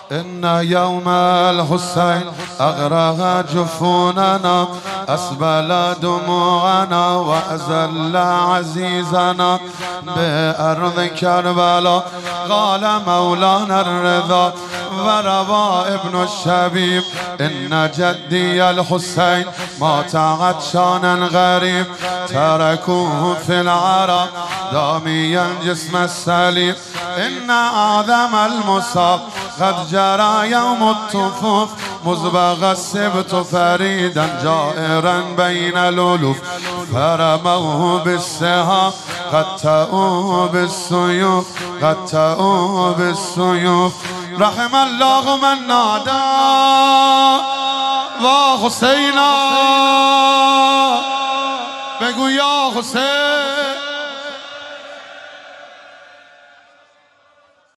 إن يوم الحسين أغرق جفوننا، أسبل دموعنا وأزل عزيزنا بأرض كربلاء. قال مولانا الرضا وروى ابن الشبيب إن جدي الحسين مات عطشانا غريب، تركوه في العرب داميا جسم السليم. إن أعظم المصاب قد جرى يوم الطفوف، مزبغ السبت فريدا جائرا بين الألوف، فرموه بالسهام قتلوه بالسيوف، قتلوه بالسيوف. رحم الله من نادى و حسینا، بگو یا حسین.